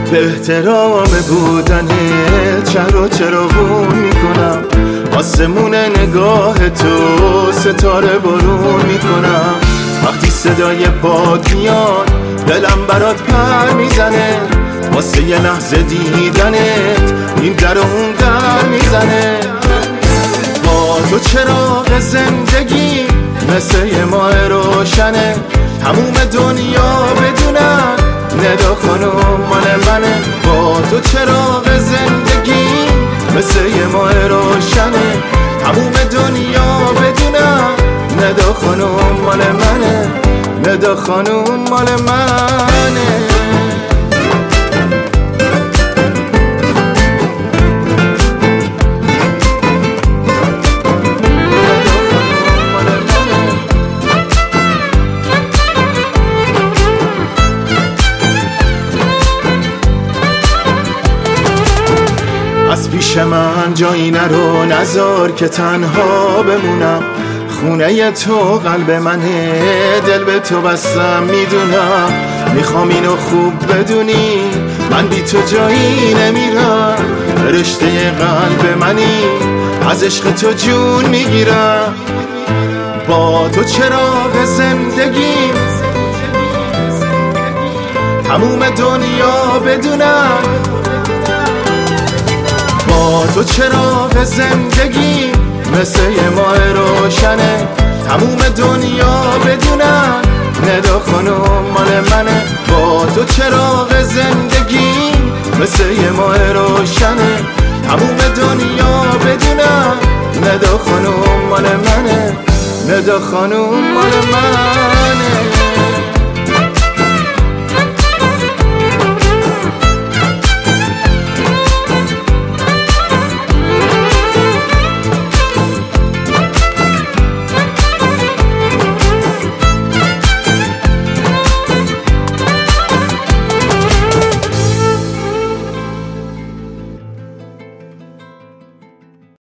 به احترام بودنت شهر رو چراغون میکنم، آسمون نگاه تو ستاره بارون میکنم. وقتی صدای پاد میاد دلم برات پر میزنه، واسه یه لحظه دیدنت این در و اون در میزنه. با تو چراغ زندگی مثل یه ماه روشنه، تموم دنیا بدونن ندا خانم مال منه. با تو چراغ زندگی مثل یه ماه روشنه، تموم دنیا بدونن ندا خانم مال منه، ندا خانم مال منه. از پیش من جایی نرو، نذار که تنها بمونم. خونه تو قلب منه، دل به تو بستم میدونم. میخوام اینو خوب بدونی، من بی تو جایی نمیرم. رشته قلب منی، از عشق تو جون میگیرم. با تو چراغ زندگی تموم دنیا بدونم. با تو چراغ زندگی مثل یه ماه روشنه، تموم دنیا بدونن ندا خانم مال منه. با تو چراغ زندگی مثل یه ماه روشنه، تموم دنیا بدونن ندا خانم مال منه، ندا خانم مال منه.